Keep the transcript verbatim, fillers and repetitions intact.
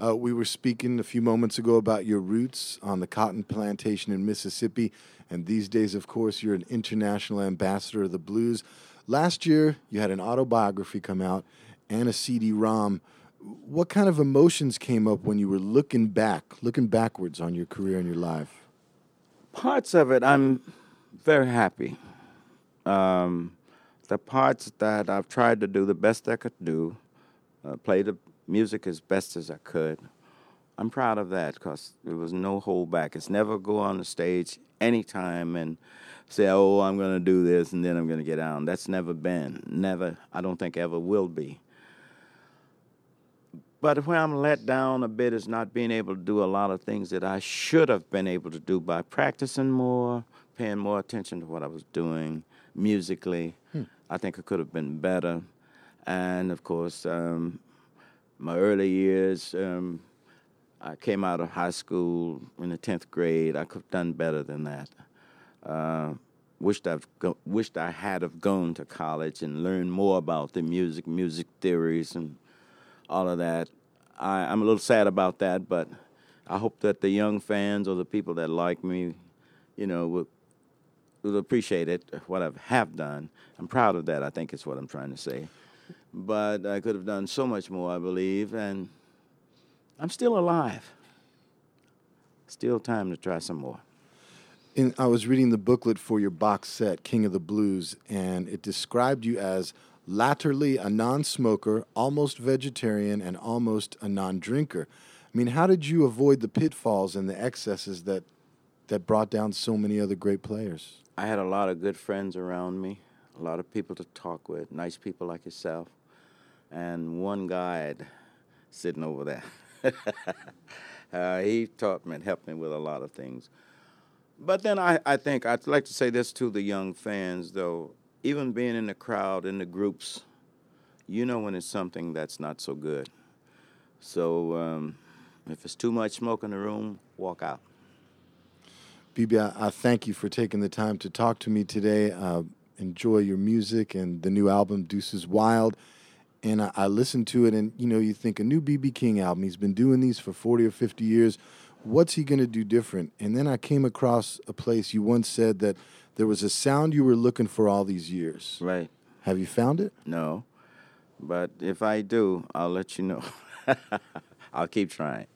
Uh, we were speaking a few moments ago about your roots on the cotton plantation in Mississippi, and these days, of course, you're an international ambassador of the blues. Last year, you had an autobiography come out and a C D-ROM. What kind of emotions came up when you were looking back, looking backwards on your career and your life? Parts of it, I'm very happy. Um, the parts that I've tried to do the best I could do, uh, play the music as best as I could, I'm proud of that because there was no holdback. It's never go on the stage anytime and say, oh, I'm going to do this and then I'm going to get out. That's never been. Never, I don't think ever will be. But where I'm let down a bit is not being able to do a lot of things that I should have been able to do by practicing more, paying more attention to what I was doing musically. Hmm. I think I could have been better. And, of course, um, my early years, um, I came out of high school in the tenth grade. I could have done better than that. Uh, wished I've go- wished I had have gone to college and learned more about the music, music theories, and all of that. I, I'm a little sad about that, but I hope that the young fans or the people that like me, you know, will, will appreciate it, what I have done. I'm proud of that, I think is what I'm trying to say. But I could have done so much more, I believe, and I'm still alive. Still time to try some more. In, I was reading the booklet for your box set, King of the Blues, and it described you as latterly a non-smoker, almost vegetarian, and almost a non-drinker. I mean, how did you avoid the pitfalls and the excesses that that brought down so many other great players? I had a lot of good friends around me, a lot of people to talk with, nice people like yourself, and one guide sitting over there. uh, he taught me and helped me with a lot of things. But then I, I think I'd like to say this to the young fans, though. Even being in the crowd, in the groups, you know when it's something that's not so good. So um, if it's too much smoke in the room, walk out. B B, I, I thank you for taking the time to talk to me today. Uh, enjoy your music and the new album, Deuces Wild. And I, I listened to it, and, you know, you think a new B B King album. He's been doing these for forty or fifty years. What's he going to do different? And then I came across a place you once said that there was a sound you were looking for all these years. Right. Have you found it? No. But if I do, I'll let you know. I'll keep trying.